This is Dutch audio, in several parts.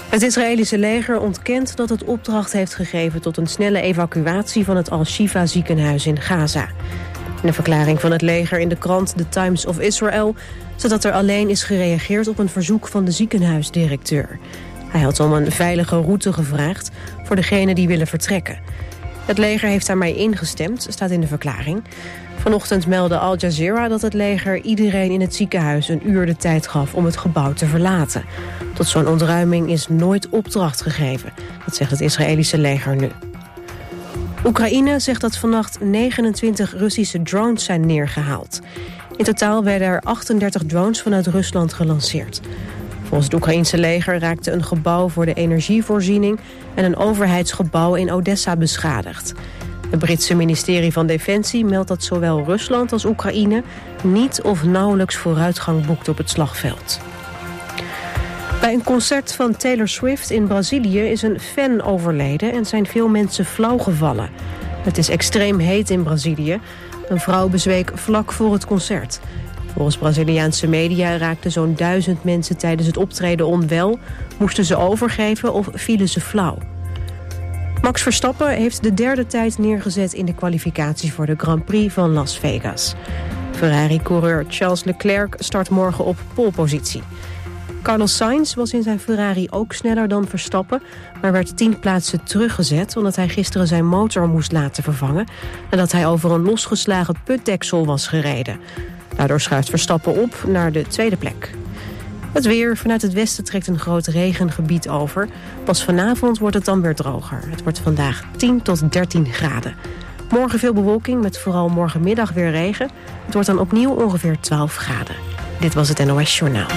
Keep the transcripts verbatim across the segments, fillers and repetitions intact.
Het Israëlische leger ontkent dat het opdracht heeft gegeven tot een snelle evacuatie van het Al-Shifa ziekenhuis in Gaza. In een verklaring van het leger in de krant The Times of Israel staat dat er alleen is gereageerd op een verzoek van de ziekenhuisdirecteur. Hij had om een veilige route gevraagd voor degenen die willen vertrekken. Het leger heeft daarmee ingestemd, staat in de verklaring. Vanochtend meldde Al Jazeera dat het leger iedereen in het ziekenhuis een uur de tijd gaf om het gebouw te verlaten. Tot zo'n ontruiming is nooit opdracht gegeven, dat zegt het Israëlische leger nu. Oekraïne zegt dat vannacht negenentwintig Russische drones zijn neergehaald. In totaal werden er achtendertig drones vanuit Rusland gelanceerd. Volgens het Oekraïense leger raakte een gebouw voor de energievoorziening en een overheidsgebouw in Odessa beschadigd. Het Britse ministerie van Defensie meldt dat zowel Rusland als Oekraïne niet of nauwelijks vooruitgang boekt op het slagveld. Bij een concert van Taylor Swift in Brazilië is een fan overleden en zijn veel mensen flauw gevallen. Het is extreem heet in Brazilië. Een vrouw bezweek vlak voor het concert. Volgens Braziliaanse media raakten zo'n duizend mensen tijdens het optreden onwel, moesten ze overgeven of vielen ze flauw. Max Verstappen heeft de derde tijd neergezet in de kwalificatie voor de Grand Prix van Las Vegas. Ferrari-coureur Charles Leclerc start morgen op polepositie. Carlos Sainz was in zijn Ferrari ook sneller dan Verstappen, maar werd tien plaatsen teruggezet omdat hij gisteren zijn motor moest laten vervangen nadat hij over een losgeslagen putdeksel was gereden. Daardoor schuift Verstappen op naar de tweede plek. Het weer. Vanuit het westen trekt een groot regengebied over. Pas vanavond wordt het dan weer droger. Het wordt vandaag tien tot dertien graden. Morgen veel bewolking met vooral morgenmiddag weer regen. Het wordt dan opnieuw ongeveer twaalf graden. Dit was het N O S Journaal.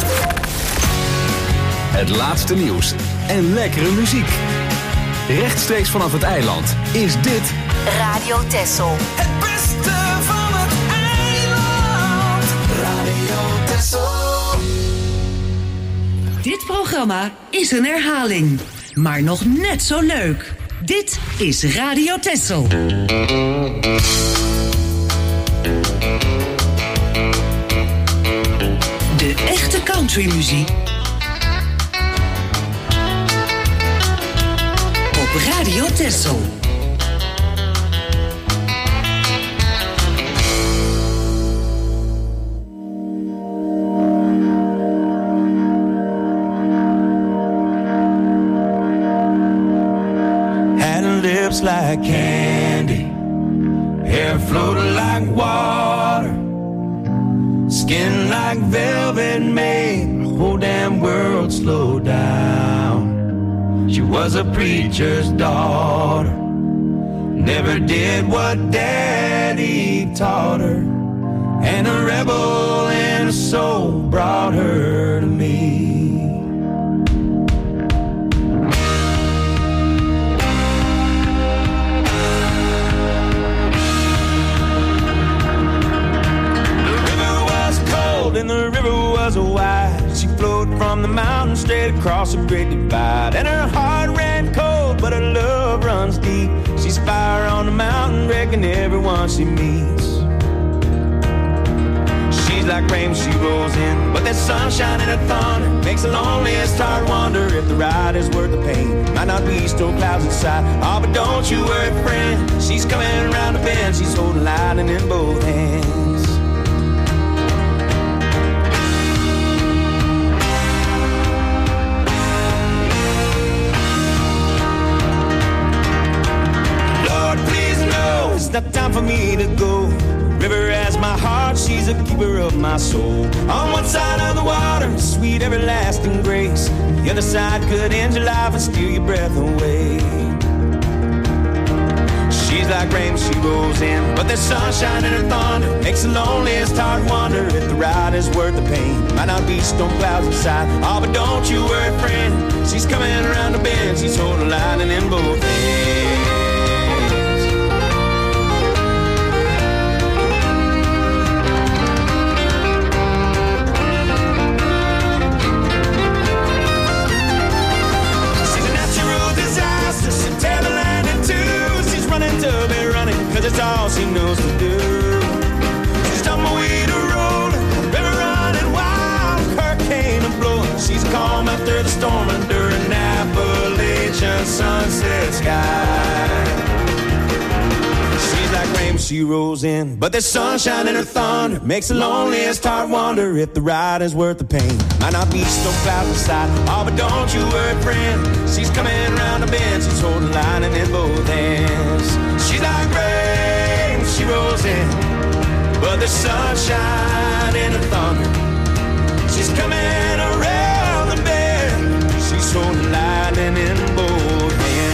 Het laatste nieuws en lekkere muziek. Rechtstreeks vanaf het eiland is dit Radio Texel. Het beste van het eiland. Radio Texel. Dit programma is een herhaling, maar nog net zo leuk. Dit is Radio Texel. De echte countrymuziek op Radio Texel. Lips like candy, hair floating like water, skin like velvet made the whole damn world slow down. She was a preacher's daughter, never did what daddy taught her, and a rebel in her soul brought her to me. And the river was wide. She flowed from the mountain straight across the great divide. And her heart ran cold, but her love runs deep. She's fire on the mountain, wrecking everyone she meets. She's like rain, she rolls in, but that sunshine and the thunder makes the loneliest heart wonder if the ride is worth the pain. Might not be storm clouds inside. Oh, but don't you worry, friend. She's coming around the bend. She's holding lightning in both hands. It's not time for me to go. River has my heart, she's a keeper of my soul. On one side of the water, sweet everlasting grace. The other side could end your life and steal your breath away. She's like rain, she rolls in, but there's sunshine in her thunder. Makes the loneliest heart wonder if the ride is worth the pain. Might not be storm clouds inside. Oh, but don't you worry, friend. She's coming around the bend. She's holding lightning in both hands. To be running, cause it's all she knows to do. She's tumbleweed a rolling, river running wild, hurricane a blowing. She's calm after the storm and during a sunset sky. She's like rain, she rolls in, but there's sunshine in her thunder. Makes the loneliest heart wonder if the ride is worth the pain. Might not be storm clouds beside, oh, but don't you worry, friend. She's coming round the bend, she's holding lightning in both hands. She's like rain, she rolls in, but there's sunshine in her thunder. She's coming around the bend, she's holding lightning in both hands.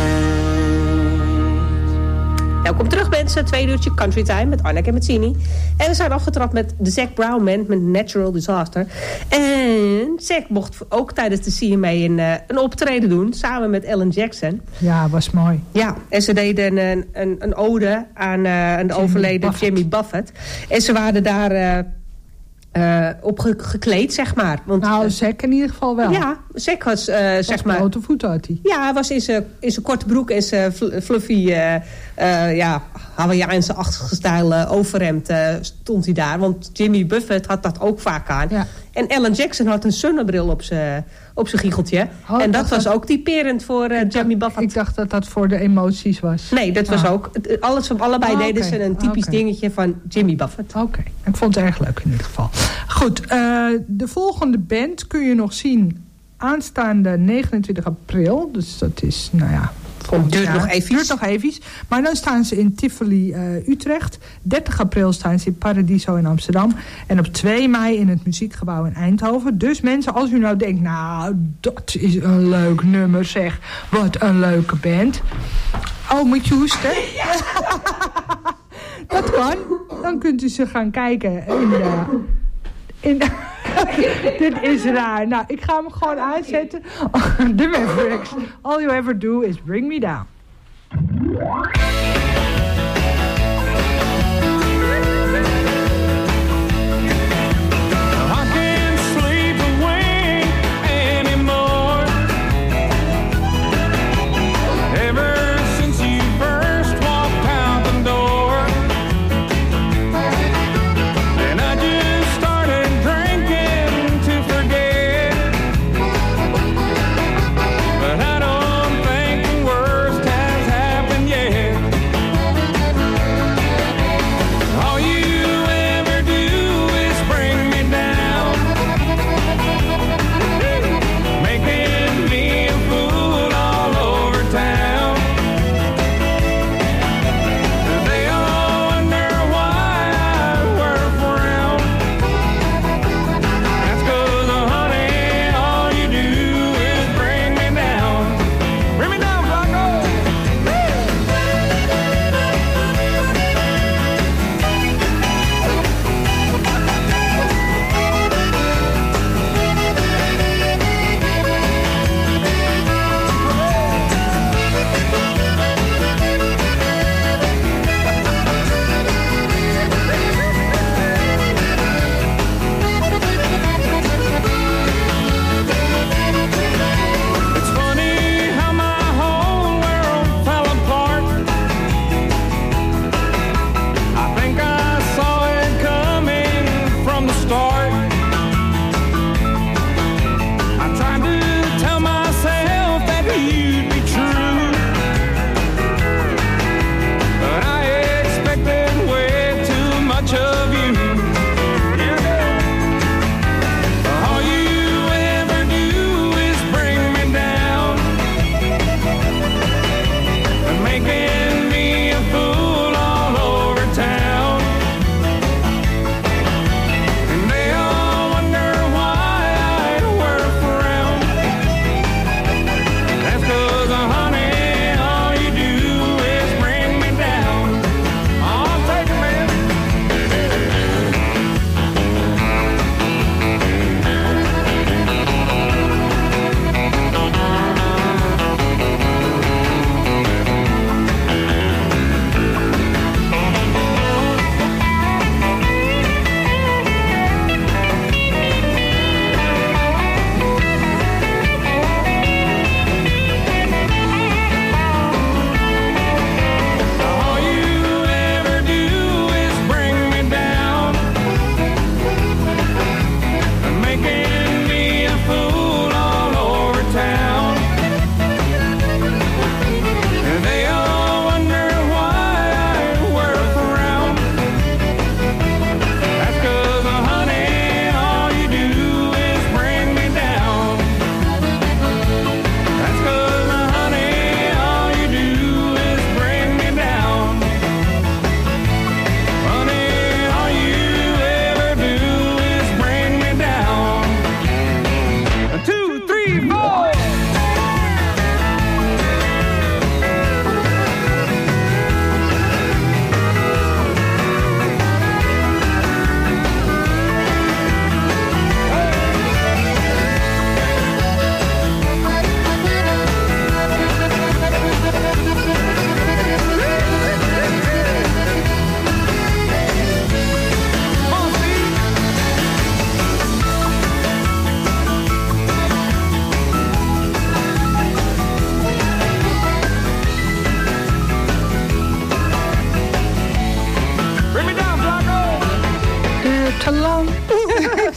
Welkom terug mensen, tweede uurtje Country Time met Arnek en met Sini. En we zijn afgetrapt met de Zac Brown Band met Natural Disaster. En Zac mocht ook tijdens de C M A een, uh, een optreden doen, samen met Alan Jackson. Ja, was mooi. Ja, en ze deden een, een, een ode aan, uh, aan de Jimmy overleden Buffett. Jimmy Buffett. En ze waren daar uh, uh, op ge- gekleed, zeg maar. Want, Nou, uh, Zac in ieder geval wel. ja, Zac was, uh, zeg maar... Grote voeten had hij. Ja, hij was in zijn, in zijn korte broek en zijn fl- fluffy, uh, uh, ja, Hawaiiaanse-achtige stijl uh, overhemd uh, stond hij daar. Want Jimmy Buffett had dat ook vaak aan. Ja. En Alan Jackson had een zonnebril op zijn op zijn giecheltje. Oh, en dat dacht was dat- ook typerend voor uh, Jimmy Buffett. Ik dacht dat dat voor de emoties was. Nee, dat was Ah. ook. het- Alles van allebei Ah, deden oké. ze een typisch Oké. dingetje van Jimmy Buffett. Oké, ik vond het erg leuk in ieder geval. Goed, uh, de volgende band kun je nog zien aanstaande negenentwintig april. Dus dat is, nou ja... volgend Duurt jaar. nog even. Duurt nog even. Maar dan staan ze in Tivoli, uh, Utrecht. dertig april staan ze in Paradiso in Amsterdam. En op twee mei in het Muziekgebouw in Eindhoven. Dus mensen, als u nou denkt... nou, dat is een leuk nummer, zeg. Wat een leuke band. Oh, moet je hoesten? Dat kan. Dan kunt u ze gaan kijken in de... In de Dit is raar. Nou, ik ga hem gewoon aanzetten. The Mavericks. All you ever do is bring me down. I can't sleep away anymore. Ever since you first walked out the door, and I just started drinking to forget. But I don't think the worst has happened yet.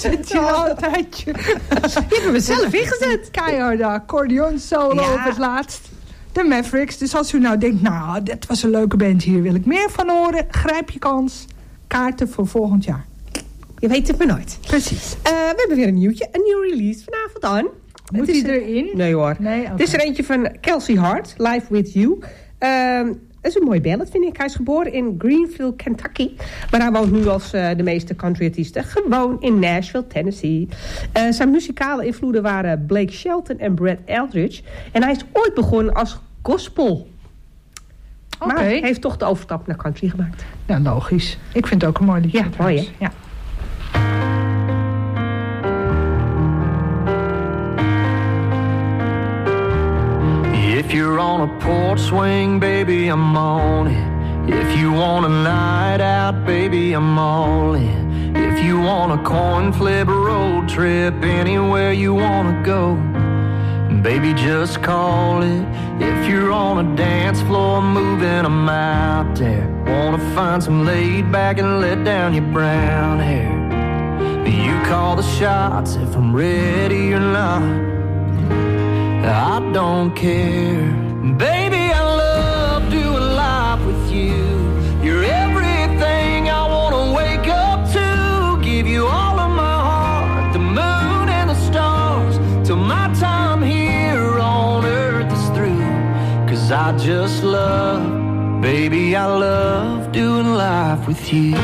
zet je al een tijdje. Die hebben we zelf ingezet. Keiharde accordeon solo Ja. op het laatst. De Mavericks. Dus als u nou denkt, nou, dit was een leuke band, hier wil ik meer van horen. Grijp je kans. Kaarten voor volgend jaar. Je weet het maar nooit. Precies. Uh, we hebben weer een nieuwtje. Een nieuw release vanavond aan. Moet Het is die een- erin? Nee hoor. Nee, oké. Het is er eentje van Kelsey Hart, Live With You. Uh, dat is een mooie ballad, vind ik. Hij is geboren in Greenville, Kentucky. Maar hij woont nu als uh, de meeste country-artiesten gewoon in Nashville, Tennessee. Uh, zijn muzikale invloeden waren Blake Shelton en Brad Eldridge. En hij is ooit begonnen als gospel. Oké. Maar hij heeft toch de overstap naar country gemaakt. Nou, logisch. Ik vind het ook een mooi liedje. Ja, mooi, hè? Ja. If you're on a porch swing, baby, I'm on it. If you want a night out, baby, I'm all in. If you want a coin flip road trip, anywhere you wanna go, baby, just call it. If you're on a dance floor moving, I'm out there. Wanna find some laid back and let down your brown hair. You call the shots if I'm ready or not, I don't care. Baby, I love doing life with you. You're everything I wanna wake up to. Give you all of my heart, the moon and the stars, till my time here on earth is through. Cause I just love, baby, I love doing life with you.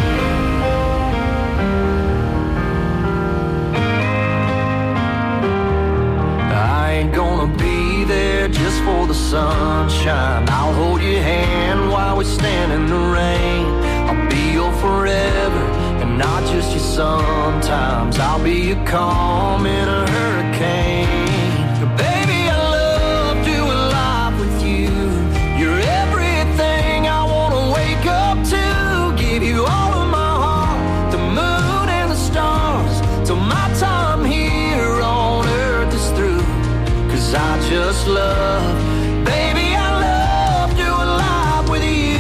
Just for the sunshine, I'll hold your hand while we stand in the rain. I'll be your forever and not just your sometimes. I'll be your calm in a hurricane. Baby, I love doing life with you. You're everything I wanna wake up to. Give you all of my heart, the moon and the stars, till my time here on earth is through. Cause I just love, baby, I love doing life with you,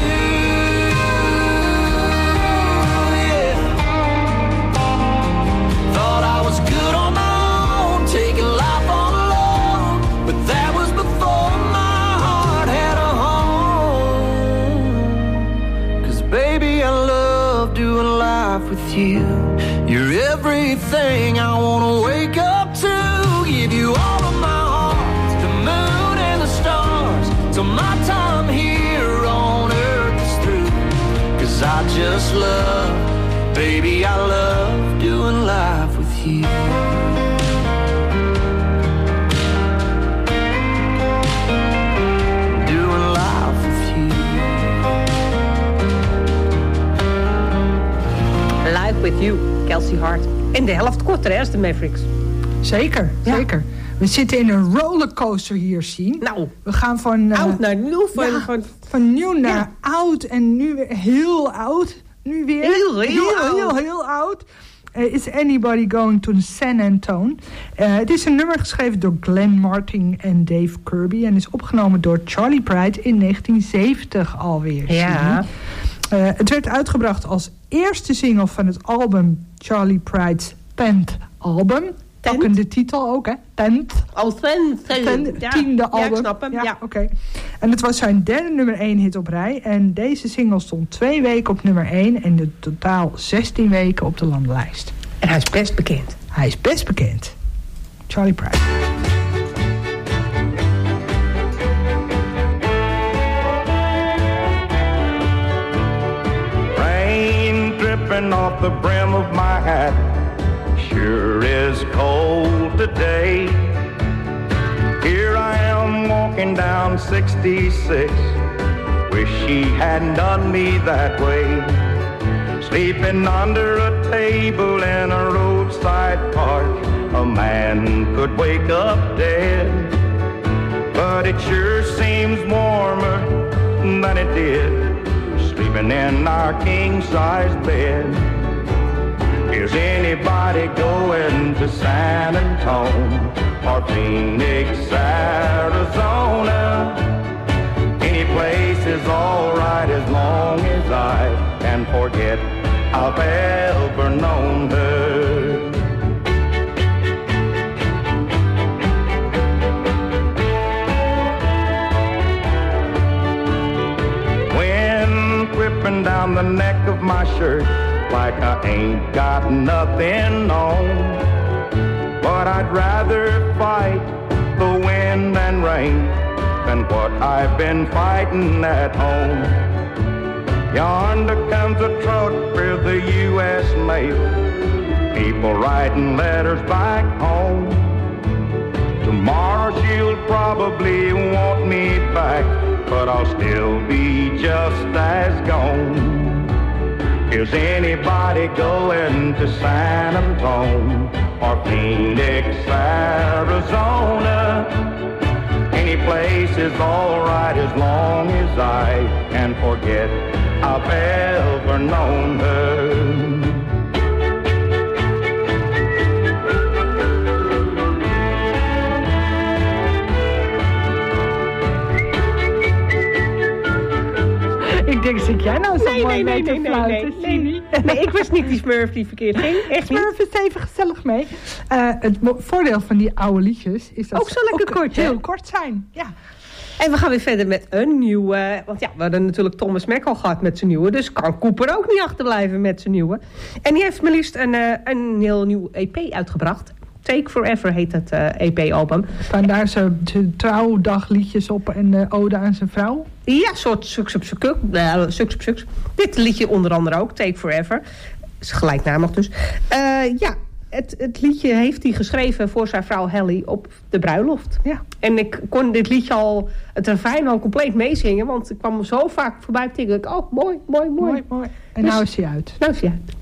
yeah. Thought I was good on my own, taking life all alone, but that was before my heart had a home. Cause baby, I love doing life with you. You're everything I wanna wake up to. Give you all of my till my time here on earth is through. Cause I just love, baby, I love doing life with you. Doing life with you. Live With You, Kelsey Hart. En de helft korter, hè, als de Mavericks. Zeker, Ja. zeker. We zitten in een rollercoaster hier, zien. Nou, We gaan van... uh, oud naar nieuw. Van, ja, van, van nieuw naar Ja. oud en nu weer heel oud. Nu weer Heel, heel heel, oud. heel, heel oud. Uh, is Anybody Going to San Antone? Uh, het is een nummer geschreven door Glenn Martin en Dave Kirby. En is opgenomen door Charlie Pride in negentien zeventig alweer. Ja. Uh, het werd uitgebracht als eerste single van het album Charlie Pride's tenth album. Tent? Pakkende titel ook, hè? Tenth. Oh, Sven. Ten, ja. tiende album. Ja, ik snap hem. Ja. Oké. En het was zijn derde nummer één hit op rij. En deze single stond twee weken op nummer één. En in totaal zestien weken op de landenlijst. En hij is best bekend. Hij is best bekend. Charlie Pride. Rain dripping off the brim of my hat. Sure is cold today. Here I am walking down sixty-six. Wish she hadn't done me that way. Sleeping under a table in a roadside park. A man could wake up dead. But it sure seems warmer than it did sleeping in our king-size bed. Is anybody going to San Antone or Phoenix, Arizona? Any place is alright as long as I can forget I've ever known her. the neck of my shirt like I ain't got nothing on. But I'd rather fight the wind and rain than what I've been fighting at home. Yonder comes a truck for the U S mail, people writing letters back home. Tomorrow she'll probably want me back, but I'll still be just as gone. Is anybody going to San Antonio or Phoenix, Arizona? Any place is alright as long as I can forget I've ever known her. Ik denk, zit jij nou zo nee, mooi nee, mee nee, te nee, fluiten? nee, nee, nee. Nee, ik was niet die Smurf die verkeerd ging. Echt niet. Smurf is even gezellig mee. Uh, het mo- voordeel van die oude liedjes is dat ook zo ze lekker ook kort, heel hè? kort zijn. Ja. En we gaan weer verder met een nieuwe. Want ja, we hadden natuurlijk Thomas Mac al gehad met zijn nieuwe. Dus kan Cooper ook niet achterblijven met zijn nieuwe. En die heeft maar liefst een, uh, een heel nieuw E P uitgebracht. Take Forever heet het uh, E P-album. Staan daar zijn trouwdagliedjes op en uh, ode aan zijn vrouw? Ja, soort suks op suks. Uh, suks op suks. Dit liedje onder andere ook, Take Forever. Is gelijknamig dus. Uh, ja, het, het liedje heeft hij geschreven voor zijn vrouw Helly op de bruiloft. Ja. En ik kon dit liedje al, het refrein al compleet meezingen. Want ik kwam hem zo vaak voorbij. Toen dacht ik, oh, mooi, mooi, mooi. Mooi, mooi. En dus, nou is hij uit. Nou is hij uit.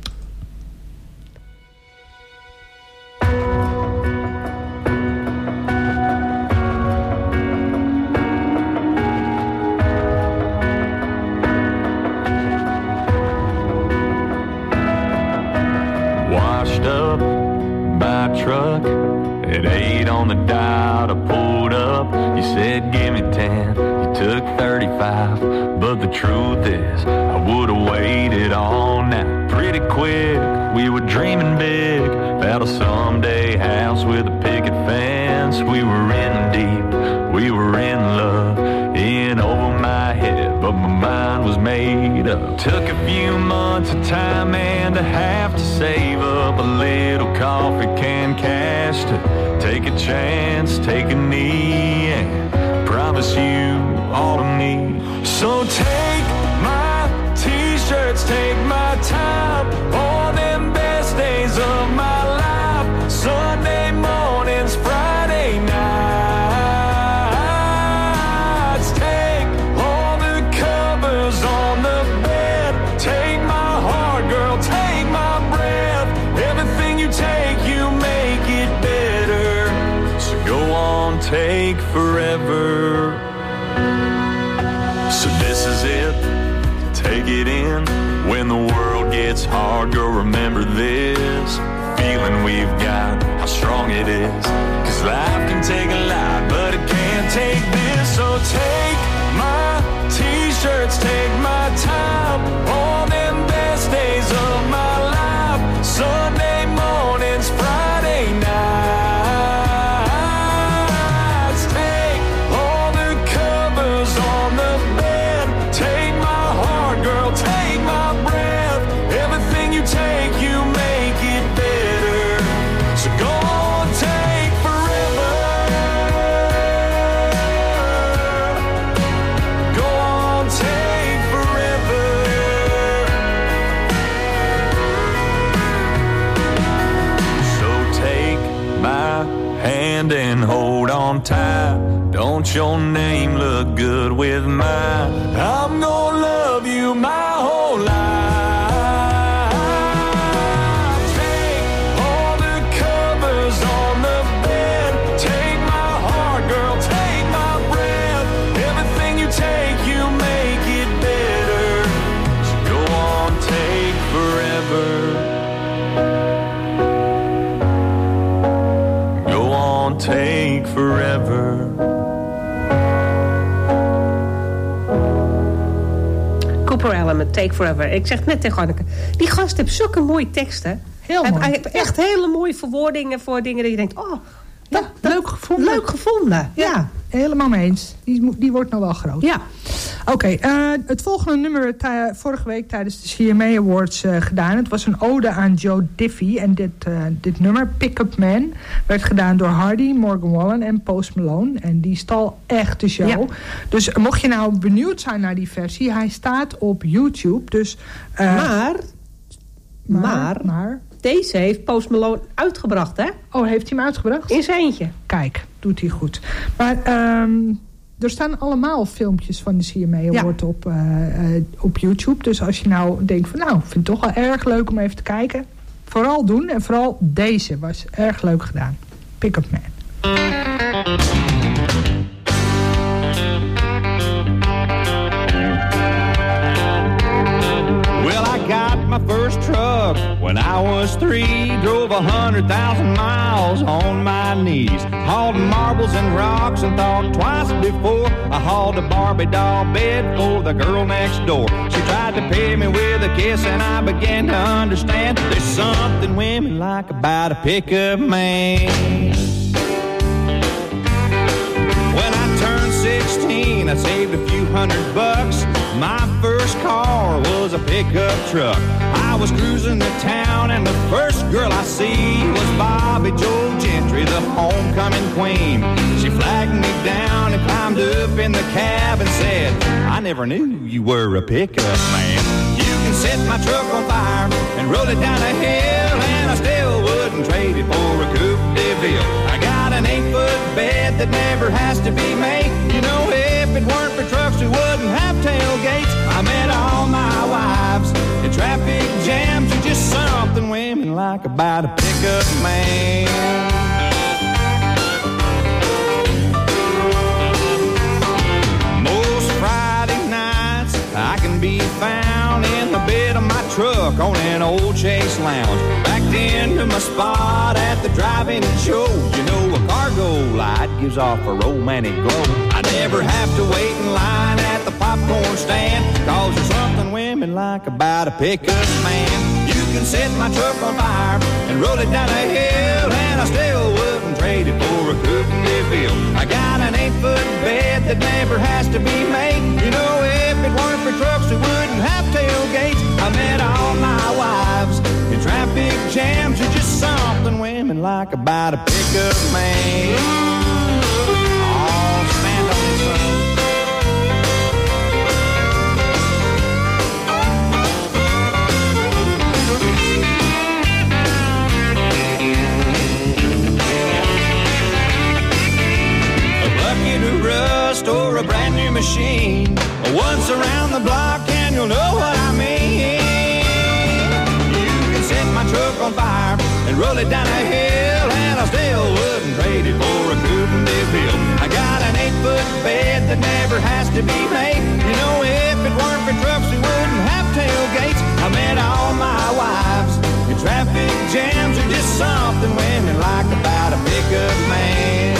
Washed up by a truck at eight on the dot. I pulled up, you said give me ten, you took thirty-five, but the truth is I would've waited all night. Pretty quick, we were dreaming big about a someday house with a picket fence. We were in deep, we were in love, in over my head, but my mind was made up. Took a few months of time and a half to save up a little coffee can cash to take a chance, take a knee, and promise you all of me. So take my t-shirts, take my time, all them best days of my life, Sunday mornings, Friday nights. Take all the covers on the bed, take my heart, girl, take my breath. Everything you take, you make it better. So go on, take forever. So this is it, take it in. When the world gets hard, girl, remember this feeling we've got, how strong it is. Cause life can take a lot, but it can't take this. So take my t-shirts, take my time, all them best days of my life, Sunday mornings, Friday nights. Take all the covers on the bed, take my heart, girl, take my breath. Everything you take, you make it better. So go on, take forever. Go on, take forever. So take my hand and hold on tight. Don't your name look good with mine? I'm gonna love you my whole life. Take all the covers on the bed, take my heart, girl, take my breath. Everything you take, you make it better. So go on, take forever. Go on, take forever. Cooper Allen met Take Forever. Ik zeg net tegen Hanneke, die gast heeft zulke mooie teksten. Heel hij, mooi. Hij heeft echt hele mooie verwoordingen voor dingen dat je denkt, oh, dat, dat, leuk gevonden. Leuk gevonden, ja. Ja, helemaal mee eens. Die, mo- die wordt nog wel groot. Ja. Oké, okay, uh, het volgende nummer werd uh, vorige week tijdens de C M A Awards uh, gedaan. Het was een ode aan Joe Diffie. En dit, uh, dit nummer, Pick Up Man, werd gedaan door Hardy, Morgan Wallen en Post Malone. En die stal echt de show. Ja. Dus mocht je nou benieuwd zijn naar die versie, hij staat op YouTube. Dus, uh, maar, maar, maar, maar... deze heeft Post Malone uitgebracht, hè? Oh, heeft hij hem uitgebracht? In zijn eentje. Kijk, doet hij goed. Maar um, er staan allemaal filmpjes van de C M A Award ja. op, uh, uh, op YouTube. Dus als je nou denkt van, nou, ik vind het toch wel erg leuk om even te kijken. Vooral doen. En vooral deze was erg leuk gedaan. Pick Up Man. My first truck when I was three, drove a hundred thousand miles on my knees, hauled marbles and rocks and thought twice before I hauled a Barbie doll bed for the girl next door. She tried to pay me with a kiss and I began to understand there's something women like about a pickup man. When I turned sixteen, I saved a few hundred bucks. My first car was a pickup truck. I was cruising the town and the first girl I see was Bobby Joe Gentry, the homecoming queen. She flagged me down and climbed up in the cab and said, I never knew you were a pickup man. You can set my truck on fire and roll it down a hill, and I still wouldn't trade it for a Coupe de Ville. I got an eight-foot bed that never has to be made. You know, if it weren't for trucks, we wouldn't have tailgates. I met all my wives in traffic jams. You're just something women like about a pickup man. Most Friday nights I can be found in the bed of my truck on an old Chase Lounge, backed into my spot at the drive-in show. You know, a cargo light gives off a romantic glow. I never have to wait in line at the popcorn stand, cause there's something women like about a pickup man. You can set my truck on fire and roll it down a hill, and I still wouldn't trade it for a Coupe de Ville. I got an eight-foot bed that never has to be made. You know, if it weren't for trucks, we wouldn't have tailgates. I met all my wives in traffic jams. You're just something women like about a pickup man. Or a brand new machine, once around the block and you'll know what I mean. You can set my truck on fire and roll it down a hill, and I still wouldn't trade it for a Coupe de Ville. I got an eight-foot bed that never has to be made. You know, if it weren't for trucks, we wouldn't have tailgates. I met all my wives in traffic jams. Are just something women like about a pickup man.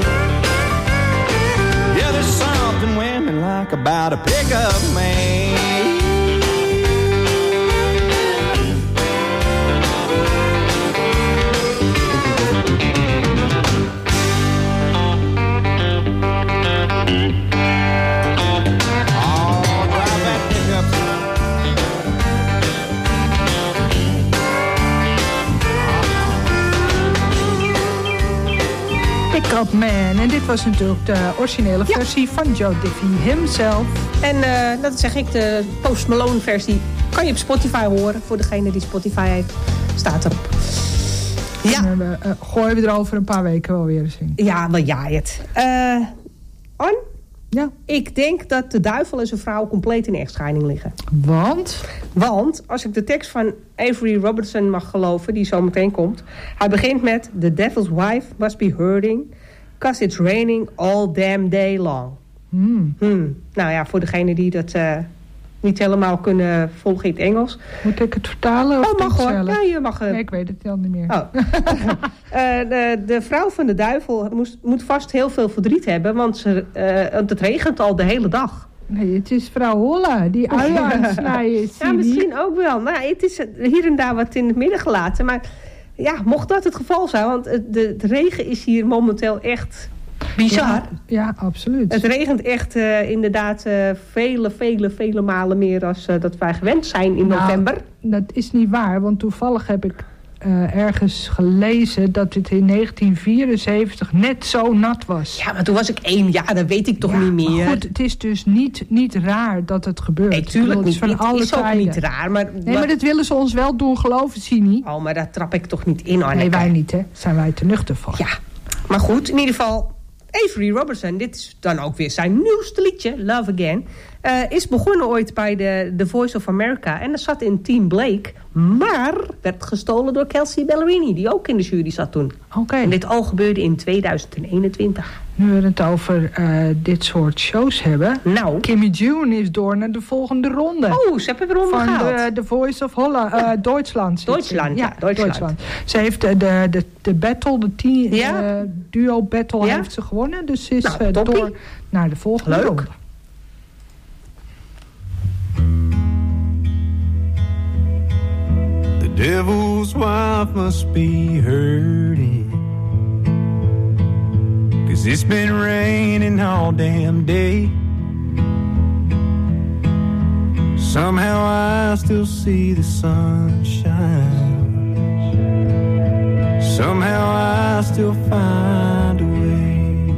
Yeah, there's something women like about a pickup man. Oh, drive that pickup, Pickup Man. En dit was natuurlijk de originele ja. versie van Joe Diffie himself. En uh, dat zeg ik, de Post Malone versie kan je op Spotify horen. Voor degene die Spotify heeft, staat erop. Ja. En we, uh, gooien we er over een paar weken wel weer eens in. Ja, wel jaait. Uh, An? Ja. Ik denk dat de duivel en zijn vrouw compleet in echtscheiding liggen. Want? Want, als ik de tekst van Avery Robertson mag geloven, die zo meteen komt. Hij begint met: The devil's wife must be hurting, 'cause it's raining all damn day long. Hmm. Hmm. Nou ja, voor degenen die dat uh, niet helemaal kunnen volgen in het Engels. Moet ik het vertalen? Of oh, mag hoor. Ja, je mag. Uh... Nee, ik weet het al niet meer. Oh. uh, de, de vrouw van de duivel moest, moet vast heel veel verdriet hebben, want, ze, uh, want het regent al de hele dag. Nee, het is vrouw Holla die uien aan het snijden is. Ja, misschien ook wel. Nou, het is hier en daar wat in het midden gelaten. Maar ja, mocht dat het geval zijn, want de, de regen is hier momenteel echt Bizar. Ja, ja, absoluut. Het regent echt uh, inderdaad uh, vele, vele, vele malen meer dan uh, dat wij gewend zijn in nou, november. Dat is niet waar, want toevallig heb ik uh, ergens gelezen dat het in negentien vierenzeventig net zo nat was. Ja, maar toen was ik één jaar, dat weet ik toch ja, niet meer. Maar goed, het is dus niet, niet raar dat het gebeurt. Nee, tuurlijk niet. Van Het alle is ook tijden. niet raar. Maar, nee, maar dat willen ze ons wel doen geloven, Sini. Oh, maar daar trap ik toch niet in, Anneke. Nee, wij niet, hè. Zijn wij te nuchter voor. Ja, maar goed, in ieder geval... Avery Robertson, dit is dan ook weer zijn nieuwste liedje, Love Again... Uh, is begonnen ooit bij de The Voice of America. En dat zat in Team Blake. Maar werd gestolen door Kelsea Ballerini, die ook in de jury zat toen. Oké. Okay. En dit al gebeurde in tweeduizend eenentwintig. Nu we het over uh, dit soort shows hebben... Nou. Kimmy June is door naar de volgende ronde. Oh, ze hebben de ronde van gehaald. Van de, de Voice of Holland, uh, Duitsland. Duitsland, ja. ja Duitsland. Duitsland. Ze heeft de, de, de, de battle, de team, ja? uh, duo battle ja? heeft ze gewonnen. Dus ze is nou, uh, door naar de volgende Leuk. ronde. The devil's wife must be hurting, 'cause it's been raining all damn day. Somehow I still see the sunshine. Somehow I still find a way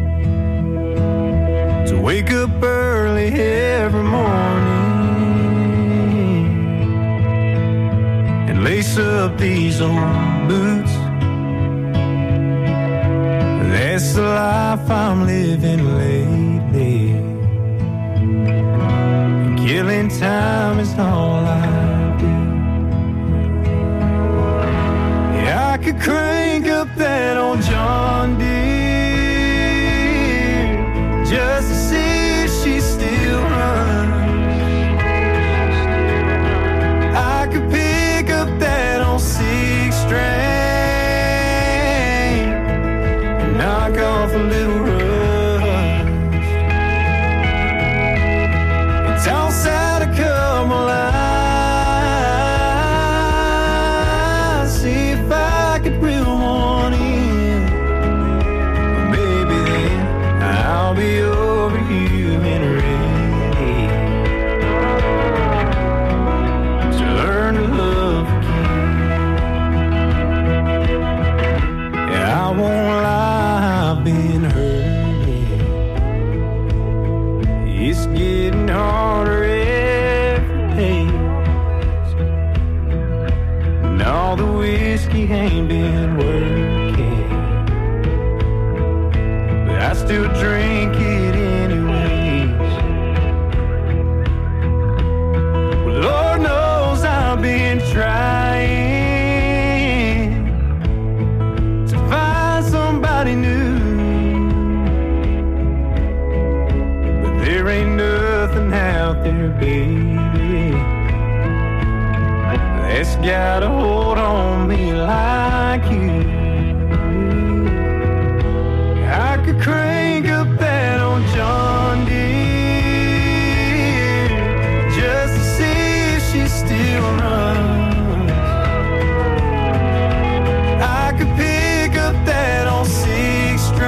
to wake up early every morning and lace up these old boots. That's the life I'm living lately. And killing time is all I do. Yeah, I could crank up that old John Deere just to see if she still runs. I could pick up that old six string and knock off a little rust and toss out a couple lines, see if I could reel one in. Maybe then I'll be over you and ready to learn to love again. Yeah, I won't lie, I've been hurting. It's getting harder every day, and all the whiskey ain't been working, but I still drink it anyways. Well, Lord knows I've been trying to find somebody new, but there ain't nothing out there, baby, that's got a hold on me like you. I could crank up that old John Deere just to see if she still runs. I could pick up that old six string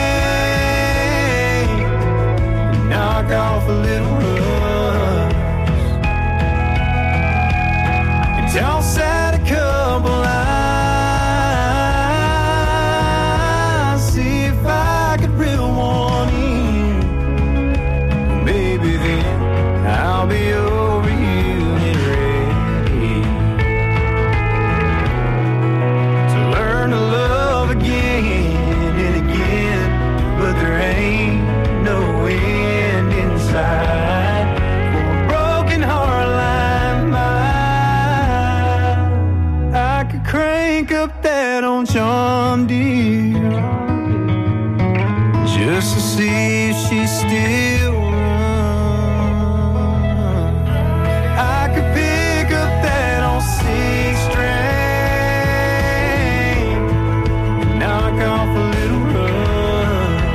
and knock off a little rust and toss out a couple lines, see if I could reel one in. Maybe then I'll be over you and ready to learn to love again and again, but there ain't no end inside for a broken heart like mine. I could crank up that old John Deere just to see if she still runs. I could pick up that old six string and knock off a little rust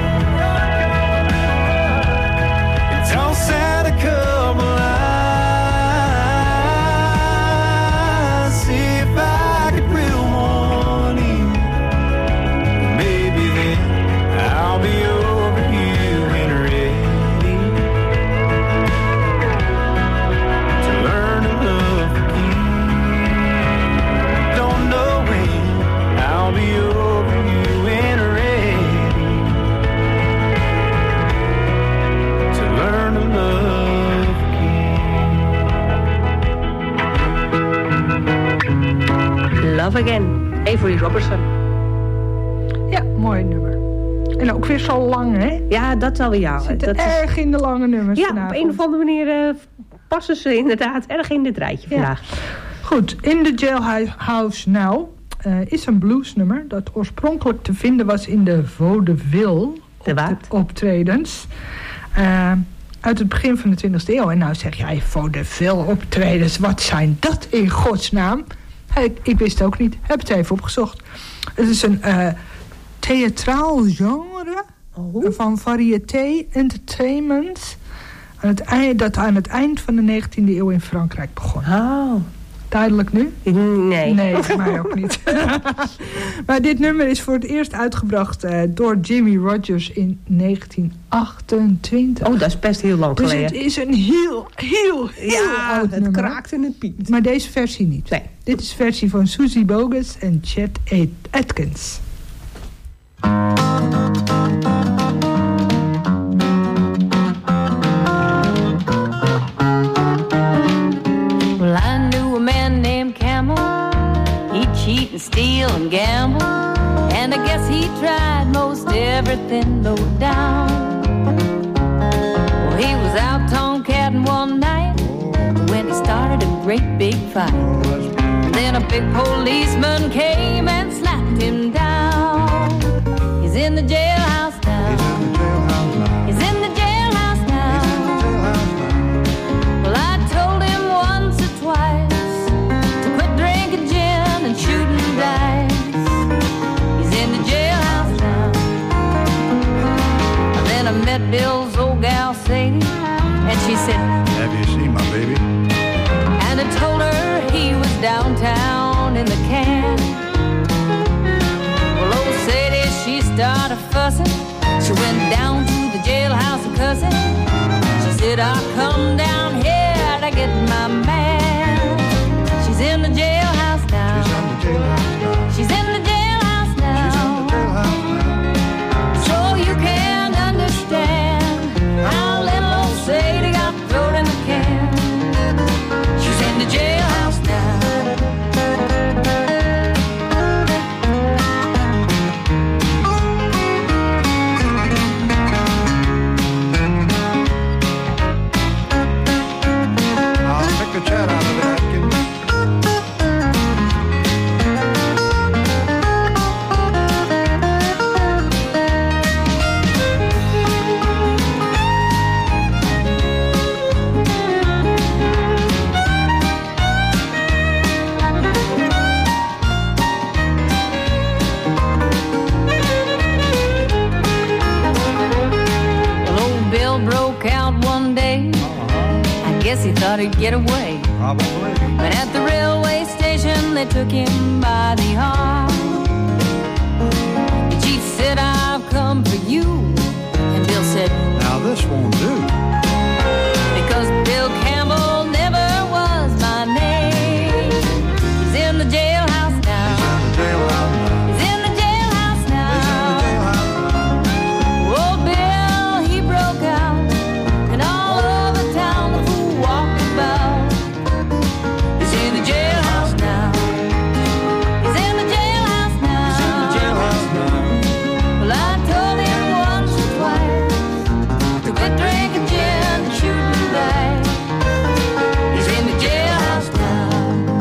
and toss out a couple lines, see if I could reel one in. Maybe then I'll be Ivory Robertson. Ja, mooi nummer. En ook weer zo lang, hè? Ja, dat zal wel jou. Zit dat erg is... in de lange nummers Ja, vanavond. op een of andere manier uh, passen ze inderdaad erg in dit rijtje ja. vandaag. Goed, In the Jailhouse Now uh, is een bluesnummer dat oorspronkelijk te vinden was in de vaudeville de op optredens. Uh, uit het begin van de twintigste eeuw. En nou zeg jij, vaudeville optredens, wat zijn dat in godsnaam? Ik, ik wist het ook niet, heb het even opgezocht. Het is een uh, theatraal genre oh. van variété entertainment aan het eind, dat aan het eind van de negentiende eeuw in Frankrijk begon. Oh. Duidelijk nu? Nee. Nee, voor mij ook niet. Maar dit nummer is voor het eerst uitgebracht uh, door Jimmy Rogers in negentien achtentwintig. Oh, dat is best heel lang dus geleden. Dus het is een heel, heel, heel ja, oud het nummer. kraakt en het piept. Maar deze versie niet. Nee. Dit is de versie van Susie Bogus en Chet Atkins. Well, I knew a man named Camel. He'd cheat and steal and gamble, and I guess he tried most everything low down. Well, he was out tomcatting one night when he started a great big fight. Then a big policeman came and slapped him down. He's in the jailhouse now. He's in the jailhouse now. Well, I told him once or twice to quit drinking gin and shooting dice. He's in the jailhouse now. And then I met Bill's old gal Sadie, and she said, have you seen my baby? And I told her he was downtown in the can. Well, old Sadie, she started fussing. She went down to the jailhouse and cussing. She said, I'll come down here to get my man. She's in the jailhouse now. She's in the jailhouse now. She's in the jailhouse now. So you can understand how little old Sadie got thrown in the can. She's in the jailhouse now. Chat out of that, can you? Well, old Bill broke out one day. I guess he thought he'd get away. Probably. But at the railway station, they took him by the arm. The chief said, I've come for you. And Bill said, now this won't do. Because Bill Campbell never was my name. He's in the jailhouse now. He's in the jailhouse now. He's in the jailhouse now. He's in the jailhouse now. Old Bill, he broke out. And all over town, the fool walked about. He's in the jailhouse now. He's in the jailhouse now. He's in the jailhouse now. Well, I told him once or twice to quit drinking gin and shooting dice. He's in the jailhouse now.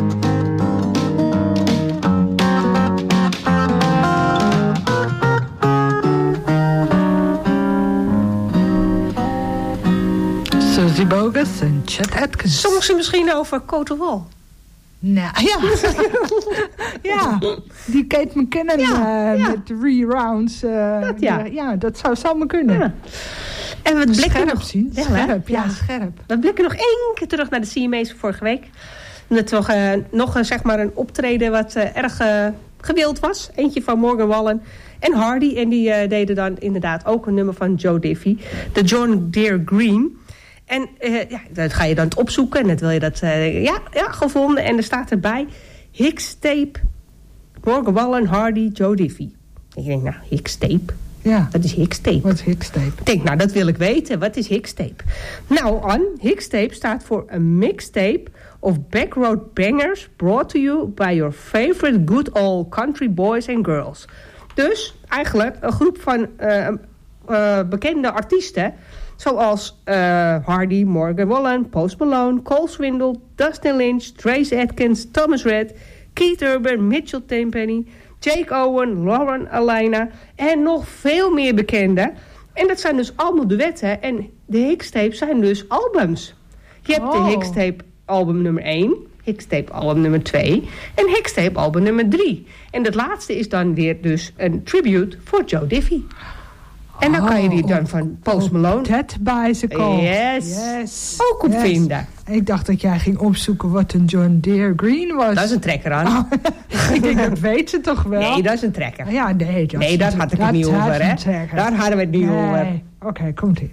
Susie Bogus en Chet Atkins. Zong ze misschien over Coterwall? Nou, ja. Ja, die Kate McKinnon Ja, uh, ja. met rerounds. Uh, Dat ja. ja. Ja, dat zou, zou me kunnen. Ja. En we blikken Scherp nog, zien, Ja, hè? scherp, ja, Ja. scherp. We blikken nog één keer terug naar de C M A's van vorige week. Dat toch uh, nog uh, zeg maar een optreden wat uh, erg uh, gewild was. Eentje van Morgan Wallen en Hardy. En die uh, deden dan inderdaad ook een nummer van Joe Diffie. De John Deere Green. En uh, ja, dat ga je dan opzoeken. En dat wil je dat uh, ja, ja, gevonden. En er staat erbij Hicks Tape, Morgan Wallen, Hardy, Joe Diffie. En je denkt, nou, Hicks Tape. Ja. Dat is Hicks-tape. Wat is Hicks-tape? Ik denk, nou, dat wil ik weten. Wat is Hicks-tape? Nou, Ann, Hicks-tape staat voor een mixtape of backroad bangers brought to you by your favorite good old country boys and girls. Dus eigenlijk een groep van uh, uh, bekende artiesten, zoals uh, Hardy, Morgan Wallen, Post Malone, Cole Swindle, Dustin Lynch, Trace Atkins, Thomas Rhett, Keith Urban, Mitchell Tenpenny, Jake Owen, Lauren Alaina en nog veel meer bekenden. En dat zijn dus allemaal duetten. En de Hicks-tapes zijn dus albums. Je hebt Oh. de Hicks-tape album nummer één, Hicks-tape album nummer twee en Hicks-tape album nummer drie. En dat laatste is dan weer dus een tribute voor Joe Diffie. En dan kan je die dan van Post Malone... That bicycle. Yes. Yes. Ook op Yes. vinden. Ik dacht dat jij ging opzoeken wat een John Deere Green was. Dat is een trekker aan. Oh, ik denk, dat weet ze toch wel? Nee, dat is een trekker. Ja, nee. Dat Nee, is daar een- had ik het dat niet is over, een hè? trekker. Daar hadden we het niet Nee. over. Oké, okay, komt-ie.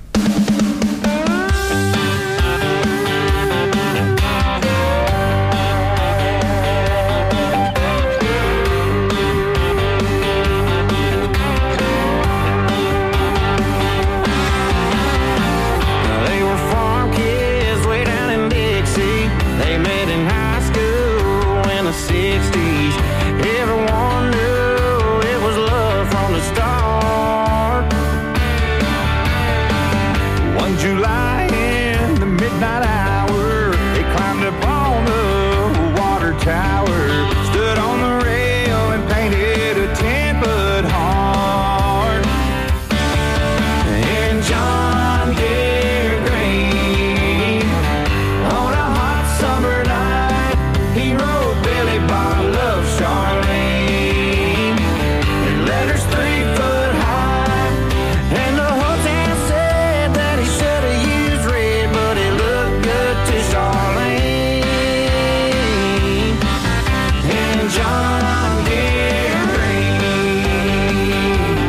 They were farm kids way down in Dixie. They met in high school in the sixties. Everyone knew it was love from the start. One July in the midnight hour, they climbed up on the water tower, stood on the rail and painted a ten-foot heart. And John Deere Green, on a hot summer night, he wrote Billy Bob Love Charlene in letters three foot high. And the whole town said that he should have used red, but it looked good to Charlene. And John Deere Green.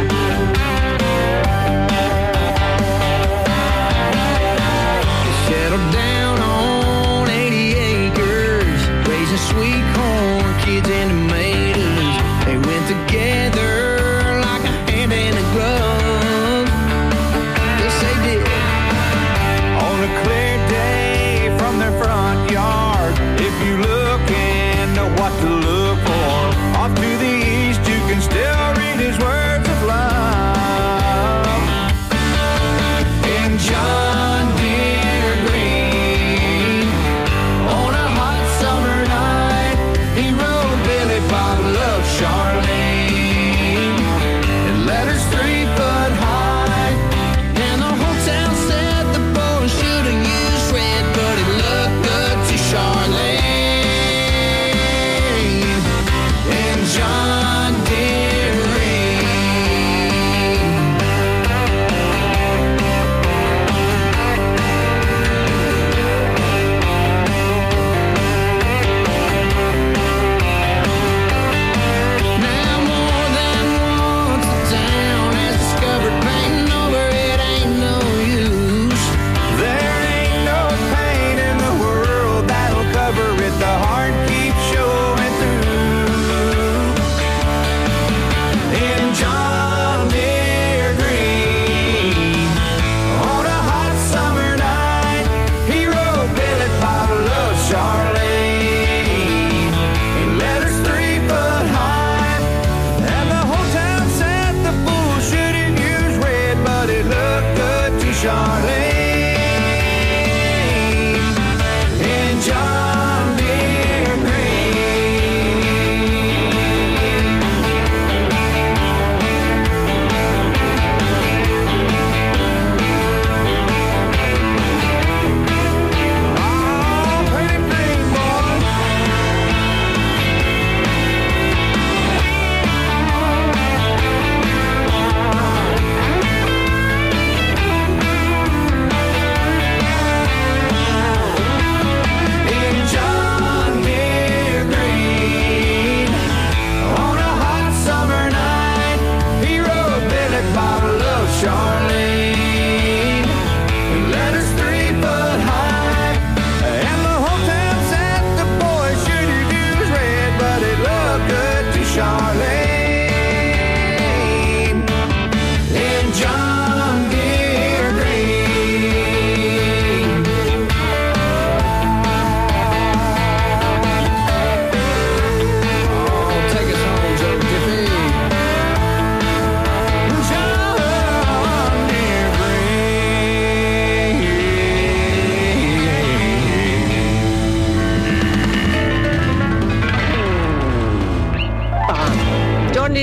Settled down on eighty acres, raising sweet corn, kids and tomatoes. They went together like a hand and a glove. Yes, they did. On a clear day from their front yard, if you look and know what to look for, off to the east you can still read his words of love. And John Deere Green, on a hot summer night, he wrote Billy Bob Love Charlene in letters three foot high. And the whole town said the boy should have used red, but it looked good to Charlene. And John Deere Green. Now more than once the town has discovered painting over it ain't no use. There ain't no paint in the world that'll cover it. The heart keeps showing through. In John Deere Green, on a hot summer night, he wrote Billy Bob Love Charlene in letters three foot high. And the whole town said the fool shouldn't use red, but it looked good to Charlene. In John Deere Green. Oh, pretty green boy.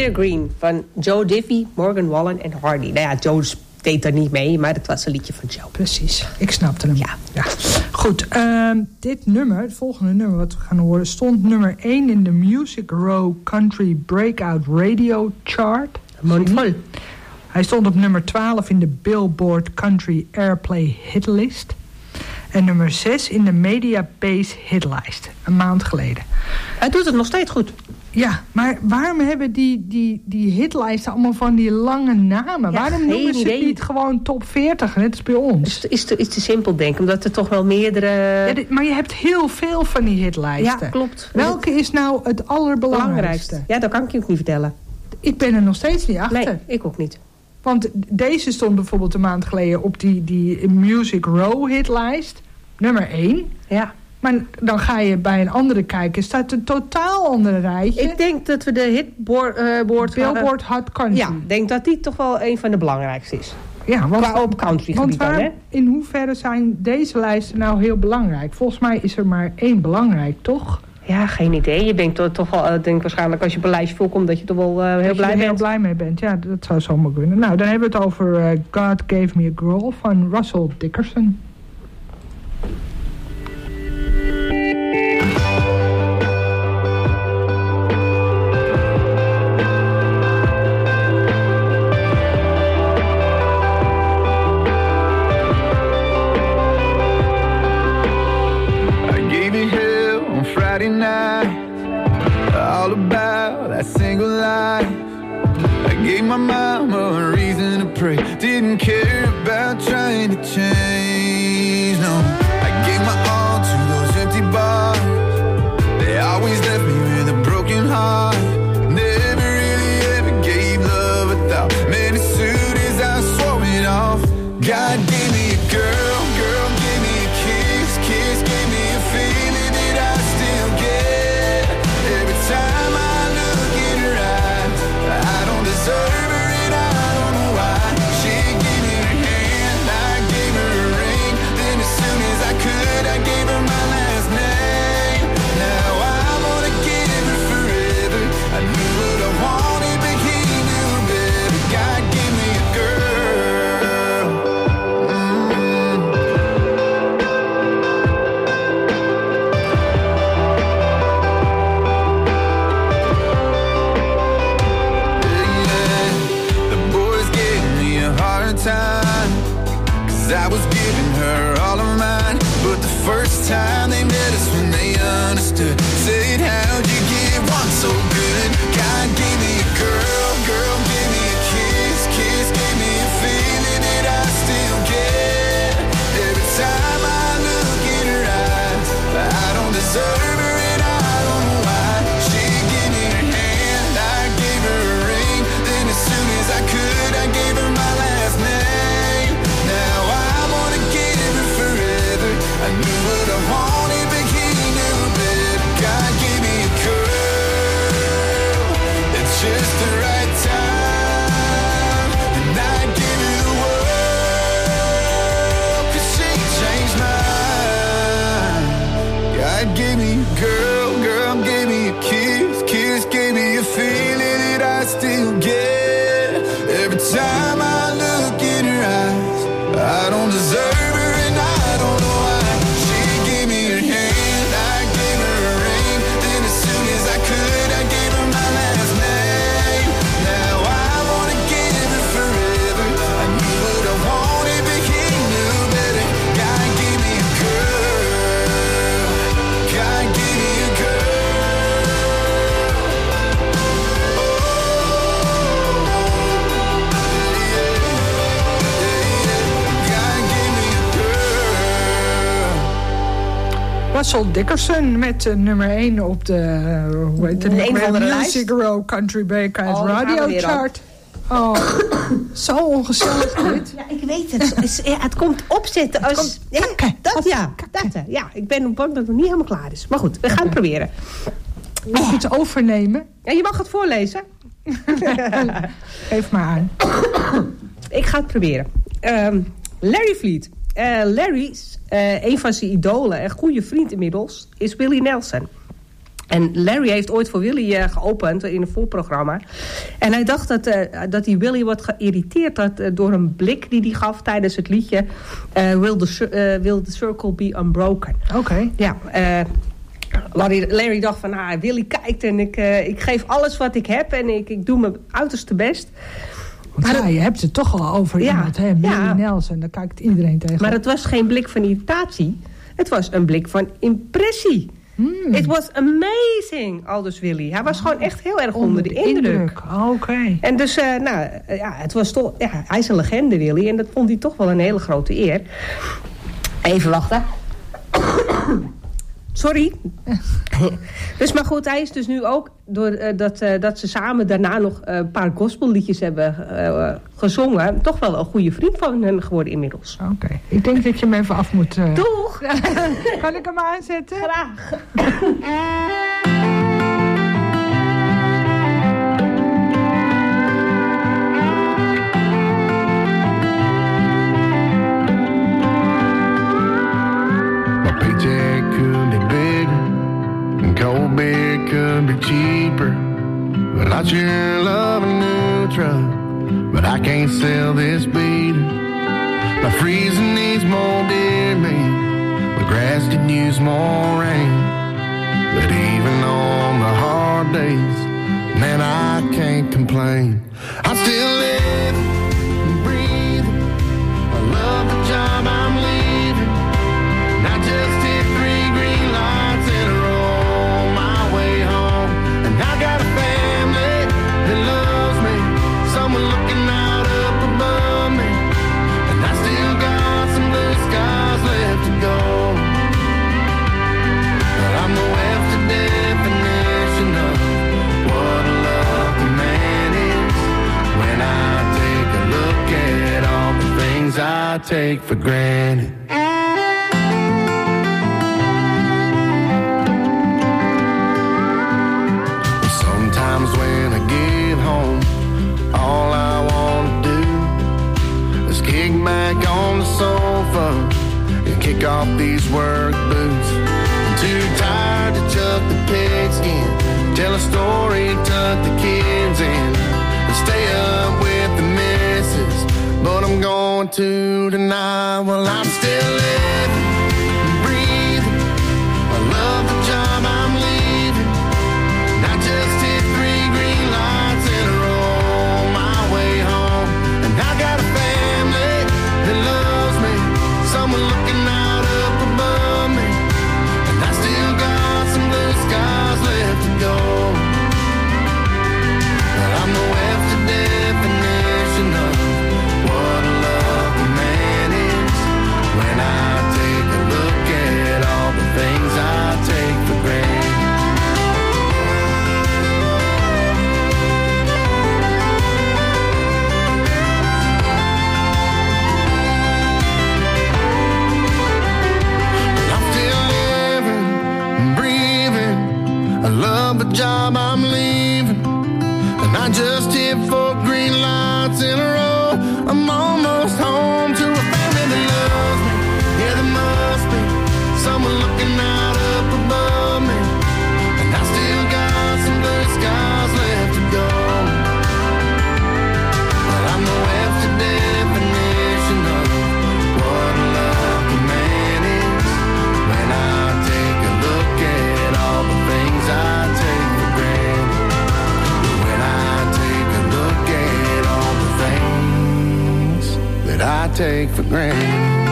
Clear Green van Joe Diffie, Morgan Wallen en Hardy. Nou ja, Joe deed er niet mee, maar het was een liedje van Joe. Precies, ik snapte hem. Ja. ja. Goed, uh, dit nummer, het volgende nummer wat we gaan horen... stond nummer één in de Music Row Country Breakout Radio Chart. Mondvol. Hij stond op nummer twaalf in de Billboard Country Airplay Hitlist. En nummer zes in de Media Base Hitlijst. Een maand geleden. Hij doet het nog steeds goed. Ja, maar waarom hebben die, die, die hitlijsten allemaal van die lange namen? Ja, waarom noemen ze het idee. niet gewoon top veertig, net als bij ons? Is, is, te, is te simpel, denk ik. Omdat er toch wel meerdere... Ja, dit, maar je hebt heel veel van die hitlijsten. Ja, klopt. Welke is nou het allerbelangrijkste? Ja, dat kan ik je ook niet vertellen. Ik ben er nog steeds niet achter. Nee, ik ook niet. Want deze stond bijvoorbeeld een maand geleden op die, die Music Row hitlijst. Nummer één. Ja. Maar dan ga je bij een andere kijken. Staat een totaal andere rijtje. Ik denk dat we de hitboard... Uh, board Billboard Hot Country. Ja, ik denk dat die toch wel een van de belangrijkste is. Ja, want, qua op country want gebied dan, waar, hè? In hoeverre zijn deze lijsten nou heel belangrijk? Volgens mij is er maar één belangrijk, toch? Ja, geen idee. Je denkt toch, toch wel, uh, denk waarschijnlijk als je op een lijstje voorkomt... dat je toch wel uh, heel dat blij je er bent. heel blij mee bent. Ja, dat zou zomaar kunnen. Nou, dan hebben we het over uh, God Gave Me a Girl van Russell Dickerson. Friday night, all about that single life. I gave my mama a reason to pray. Didn't care about trying to change, no. I gave my all to those empty bars. They always left me with a broken heart. Never really ever gave love a thought. Man, as soon as I swore it off, God gave me a girl, girl gave me a kiss, kiss gave me a feeling that I still get. Every time I look in her eyes, I don't deserve her and I don't know why. She gave me her hand, I gave her a ring. Then as soon as I could, I gave her my last name. Now I wanna give her forever. I knew what I wanted, but he knew better. God gave me a girl. Mm. Yeah, the boys gave me a hard time, 'cause I was giving her all of mine. But the first time they met us when they understood, said, how'd you get one so good? God gave me a girl, girl gave me a kiss, kiss gave me a feeling that I still get. Every time I look in her eyes, I don't deserve her and I don't know why. She gave me her hand, I gave her a ring. Then as soon as I could, I gave her my last name. Now I wanna give her forever. I knew what I wanted, but he knew better. God gave me a girl at just the right time, and I'd give her the world, 'cause she changed mine. God gave me a girl, girl gave me a kiss, kiss gave me a feeling that I still get. Every time I look in her eyes, I don't deserve her and I don't know why. She gave me her hand, I gave her a ring. Then as soon as I could, I gave her my last name. Now I wanna give her forever. I knew what I wanted, but he knew better. God gave me a girl. God gave me a girl. Oh, yeah, yeah, yeah. God gave me a girl. Russell Dickerson met uh, nummer één op de uh, hoe heet het, Een ook weer? van de Music Row Country Breakout Oh, daar gaan we Radio weer Chart. Oh, zo ongezellig dit. Ja, ik weet het. Het, is- ja, het komt opzetten als... komt ja, kakken. dat ja, dat, eh, ja. Ik ben bang dat het nog niet helemaal klaar is. Maar goed, we gaan het proberen. Moet je het overnemen? Ja, je mag het voorlezen. Geef maar aan. Ik ga het proberen. Ehm, Larry Fleet. Eh, Larry, eh, een van zijn idolen en goede vriend inmiddels, is Willie Nelson. En Larry heeft ooit voor Willy uh, geopend in een voorprogramma. En hij dacht dat, uh, dat die Willy wat geïrriteerd had uh, door een blik die hij gaf tijdens het liedje uh, Will, the, uh, Will the Circle Be Unbroken. Oké. Okay. Ja, uh, Larry, Larry dacht van, nou, Willy kijkt en ik, uh, ik geef alles wat ik heb en ik, ik doe mijn uiterste best. Want ja, je hebt het toch al over ja, iemand, hè? Willie ja. Nelson, daar kijkt iedereen tegen. Maar het was geen blik van irritatie. Het was een blik van impressie. Hmm. It was amazing, aldus Willy. Hij was oh, gewoon echt heel erg onder, onder de, de indruk. indruk. Oké. Okay. En dus, uh, nou, ja, het was toch... Ja, hij is een legende, Willy. En dat vond hij toch wel een hele grote eer. Even wachten. Sorry. Dus maar goed, hij is dus nu ook... doordat uh, dat ze samen daarna nog uh, een paar gospelliedjes hebben uh, gezongen... toch wel een goede vriend van hen geworden inmiddels. Oké. Okay. Ik denk dat je hem even af moet... Uh... Doeg! Kan ik hem aanzetten? Graag. Cold beer could be cheaper, but I sure love a new truck. But I can't sell this beater. My freezer needs more beer, man. My grass could use more rain. But even on the hard days, man, I can't complain. I'm still living and breathing. I love the job I'm leaving. And I just hit three green lights in a row. I got a family that loves me, someone looking out up above me, and I still got some blue skies left to go. But I'm the Webster definition of what a lucky man is. When I take a look at all the things I take for granted. When I get home, all I want to do is kick back on the sofa and kick off these work boots. I'm too tired to chuck the pigskin, tell a story, tuck the kids in, and stay up with the missus. But I'm going to tonight. Well, I'm still living and breathing. I love the job I'm leaving. And I just hit three green lights in a row on my way home. And I got a family that loves me, someone looking out up above me. And I still got some blue skies left to go. But I'm the Webster definition of what a lucky man is. When I take a look at all the things I take for granted. The job I'm leaving, and I just hit four green lights in a row. I'm almost home to a family that loves me. Yeah, there must be someone looking out up above me, and I still got some blue skies left to go. But I'm the Webster definition of what a lucky man is. When I take a look at all the things I I take for granted.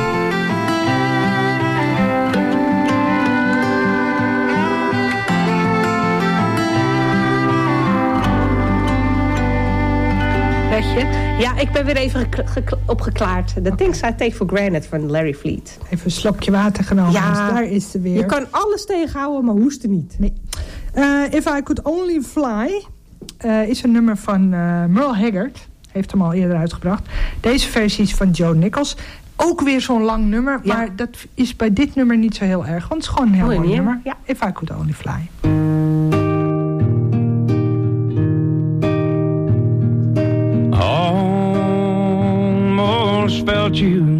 Ja, ik ben weer even opgeklaard. The Things I Take for Granted van Larry Fleet. Even een slokje water genomen, ja, dus daar is ze weer. Je kan alles tegenhouden, maar hoesten niet. Nee. Uh, If I Could Only Fly uh, is een nummer van uh, Merle Haggard. Heeft hem al eerder uitgebracht. Deze versie is van Joe Nichols. Ook weer zo'n lang nummer. Ja. Maar dat is bij dit nummer niet zo heel erg. Want het is gewoon een heel mooi nummer. Ja. If I Could Only Fly. Almost felt you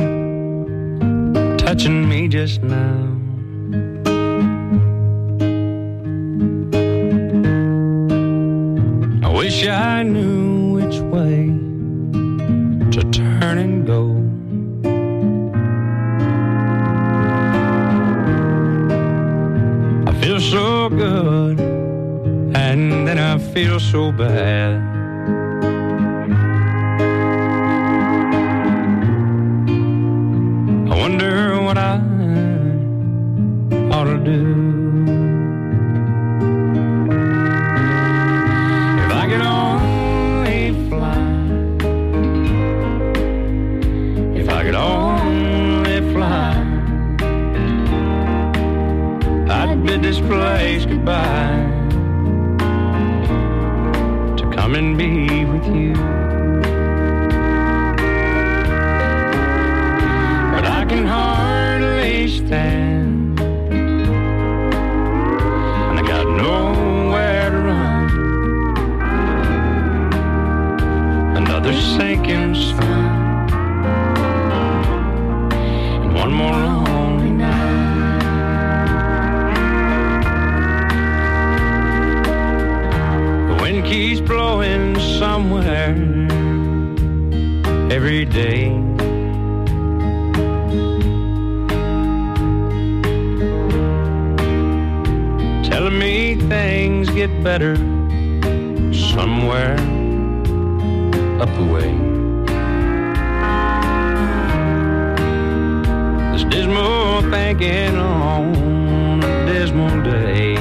touching me just now. Wish I knew which way to turn and go. I feel so good, and then I feel so bad. I wonder what I ought to do. This place goodbye to come and be with you. But I can hardly stand, and I got nowhere to run. Another sinking sun, and one more lonely night. Keeps blowing somewhere every day. Telling me things get better somewhere up the way. This dismal thinking on a dismal day.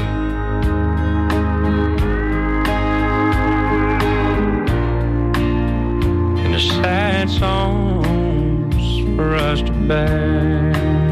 Sad songs for us to bear.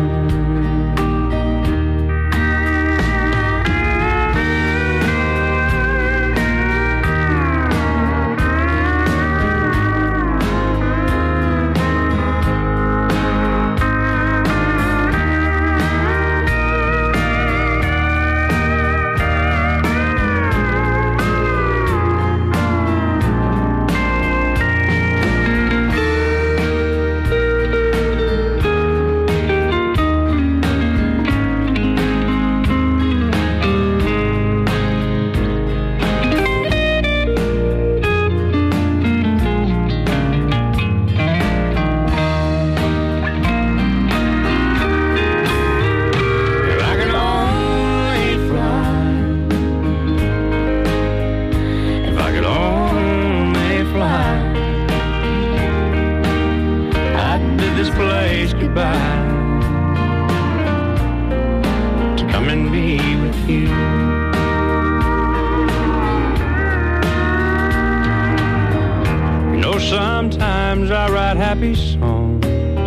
Sometimes I write happy songs,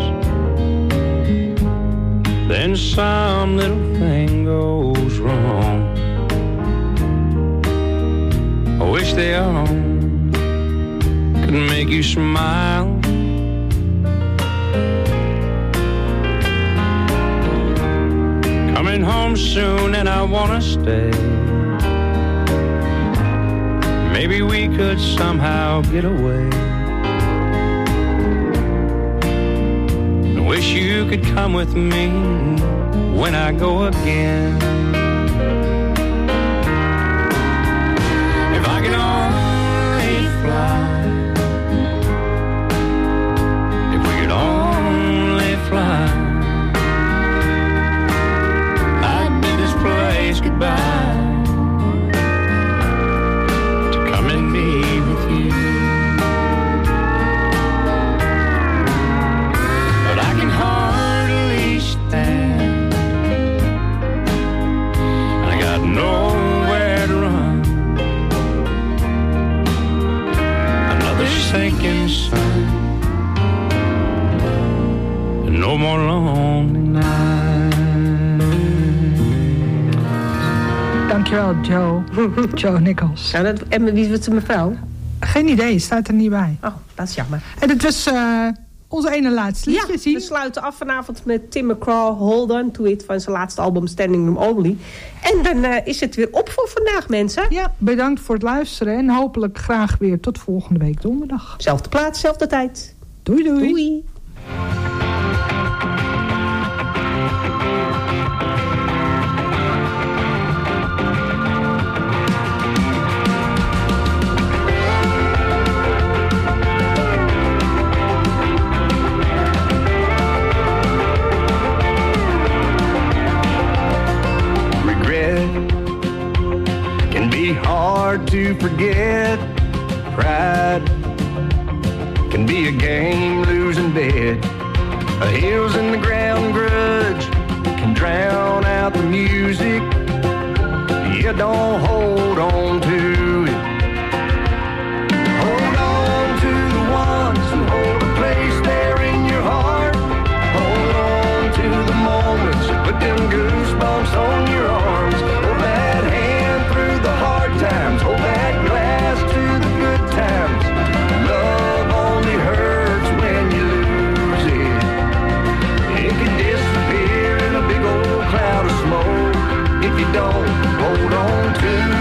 then some little thing goes wrong. I wish they all could make you smile. Coming home soon and I wanna stay. Maybe we could somehow get away. Wish you could come with me when I go again. If I could only fly, if we could only fly, I'd bid this place goodbye to come and be with you. Hardly stand, and I got nowhere to run. Another sinking sun, and no more lonely nights. Dankjewel, Joe. Joe Nichols. Ja, dat, en wie is de mevrouw? Geen idee, staat er niet bij. Oh, dat is jammer. En het was... Uh, Onze ene laatste liedje, ja, zie. We sluiten af vanavond met Tim McGraw, Hold On To It, van zijn laatste album Standing Room Only. En dan uh, is het weer op voor vandaag, mensen. Ja, bedankt voor het luisteren en hopelijk graag weer tot volgende week donderdag. Zelfde plaats, zelfde tijd. Doei, doei. Doei. to forget. Pride can be a game losing bet. A heels in the ground grudge can drown out the music. Yeah, don't hold on to it. Hold on to the ones who hold a place there in your heart. Hold on to the moments, put them goosebumps on your arms. Hold that hand through the hard times. Hold that glass to the good times. Love only hurts when you lose it. It can disappear in a big old cloud of smoke if you don't hold on to it.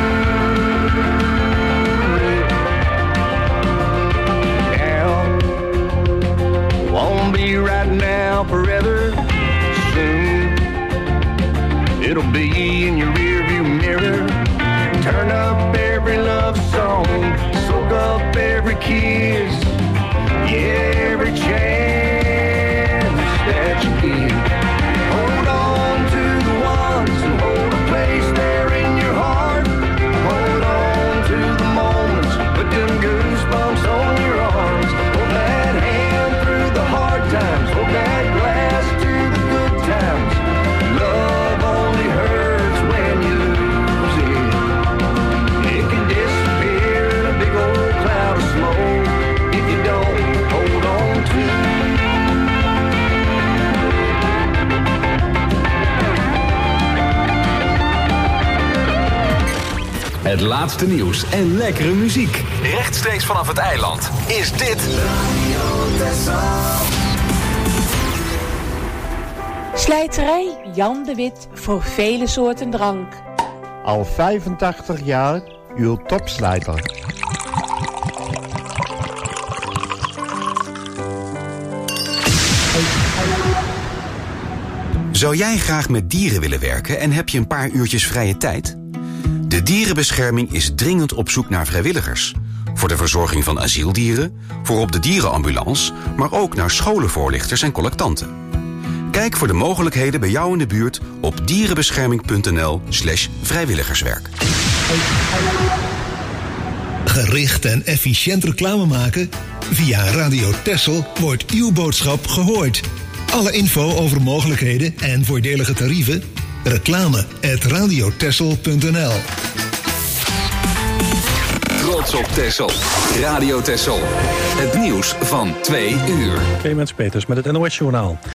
Now, won't be right now, forever soon. It'll be in your rearview mirror. Turn up every love song, soak up every kiss, yeah, every chance that you give. Hold on to the ones who hold a place there in your heart. Hold on to the moments, put them goosebumps on your arms. Hold that hand through the hard times. Hold that glass to the good times. Love only hurts when you lose it. It can disappear in a big old cloud of smoke if you don't hold on to it. Het laatste nieuws en lekkere muziek. Rechtstreeks vanaf het eiland. Is dit Radio Texel. Slijterij Jan de Wit voor vele soorten drank. Al vijfentachtig jaar uw topslijter. Zou jij graag met dieren willen werken en heb je een paar uurtjes vrije tijd? De Dierenbescherming is dringend op zoek naar vrijwilligers. Voor de verzorging van asieldieren, voor op de dierenambulance, maar ook naar scholenvoorlichters en collectanten. Kijk voor de mogelijkheden bij jou in de buurt op dierenbescherming.nl slash vrijwilligerswerk. Gericht en efficiënt reclame maken? Via Radio Texel wordt uw boodschap gehoord. Alle info over mogelijkheden en voordelige tarieven? Reclame at radiotexel punt n l. Trots op Texel. Radio Texel. Het nieuws van twee uur. Clemens Peters met het N O S-journaal.